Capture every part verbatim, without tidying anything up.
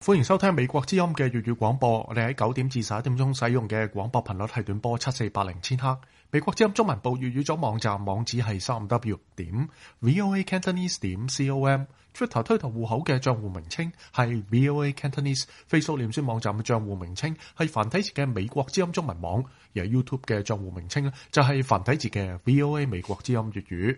歡迎收聽美國之音嘅粵語廣播。我哋喺九點至十一點鐘使用嘅廣播頻率係短波七四八零千赫。美國之音中文部粵語組網站網址係三 w 點 voa cantonese 點 com。Twitter 推特戶口嘅賬戶名稱係 voa cantonese。Facebook 臉書網站嘅賬戶名稱係繁體字嘅美國之音中文網，而 YouTube 嘅賬戶名稱咧就係繁體字嘅 voa 美國之音粵語。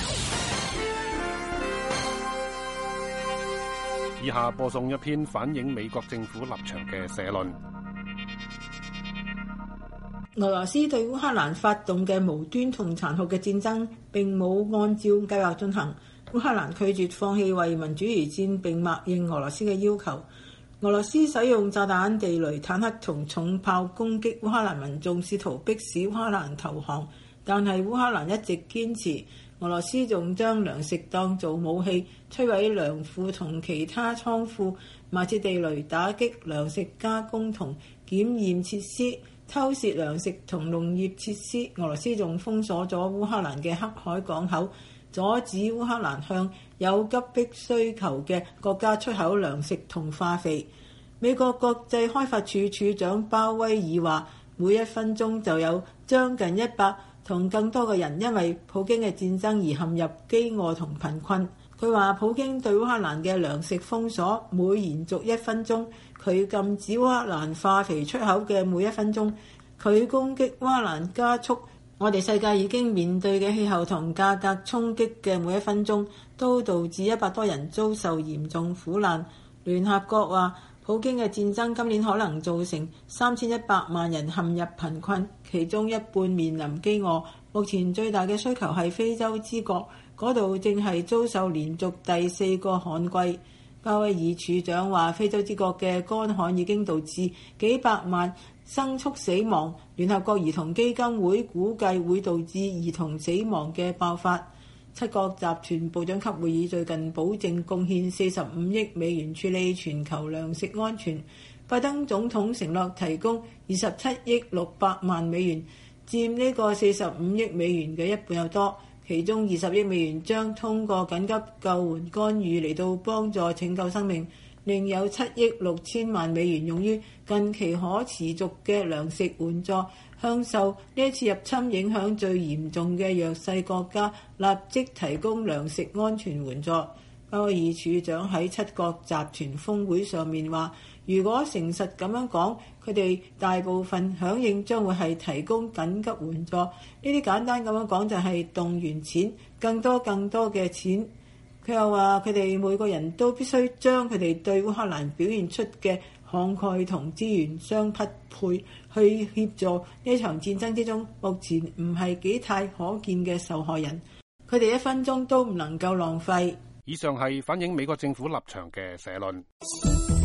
以下播送一篇反映美國政府立場嘅社論。 俄羅斯對烏克蘭發動嘅無端同殘酷嘅戰爭並冇按照計劃進行。烏克蘭拒絕放棄為民主而戰，並默認俄羅斯嘅要求。俄羅斯使用炸彈、地雷、坦克同重炮攻擊烏克蘭民眾，試圖迫使烏克蘭投降，但係烏克蘭一直堅持。俄羅斯仲將糧食當做武器，摧毀糧庫同其他倉庫，埋設地雷打擊糧食加工同檢驗設施，偷竊糧食同農業設施。俄羅斯仲封鎖咗烏克蘭嘅黑海港口，阻止烏克蘭向有急迫需求嘅國家出口糧食同化肥。美國國際開發署署長鮑威爾話，每一分鐘就有將近一百同更多嘅人因為普京嘅戰爭而陷入飢餓同貧困。佢話普京對烏克蘭嘅糧食封鎖每延續一分鐘，佢禁止烏克蘭化肥出口嘅每一分鐘，佢攻擊烏克蘭加速我哋世界已經面對嘅氣候同價格衝擊嘅每一分鐘，都導致一百多人遭受嚴重苦難。聯合國話，普京嘅戰爭今年可能造成三千一百萬人陷入貧困，其中一半面臨飢餓。目前最大嘅需求係非洲之國，嗰度正係遭受連續第四個旱季。鮑威爾處長話，非洲之國嘅乾旱已經導致幾百萬牲畜死亡。聯合國兒童基金會估計會導致兒童死亡嘅爆發。七國集團部長級會議最近保證貢獻四十五億美元處理全球糧食安全。拜登總統承諾提供二十七億六百萬美元，佔呢個四十五億美元嘅一半有多。其中二十億美元將通過緊急救援干預嚟到幫助拯救生命，另有七億六千萬美元用於近期可持續嘅糧食援助，向受呢一次入侵影響最嚴重嘅弱勢國家立即提供糧食安全援助。鮑威爾處長喺七國集團峰會上面話，如果誠實咁樣講，佢哋大部分響應將會係提供緊急援助。呢啲簡單咁樣講就係動員錢，更多更多嘅錢。佢又話佢哋每個人都必須將佢哋對烏克蘭表現出嘅慷慨同資源相匹配，去協助呢場戰爭之中目前唔係幾太可見嘅受害人。佢哋一分鐘都唔能夠浪費。 以上係反映美國政府立場嘅社論。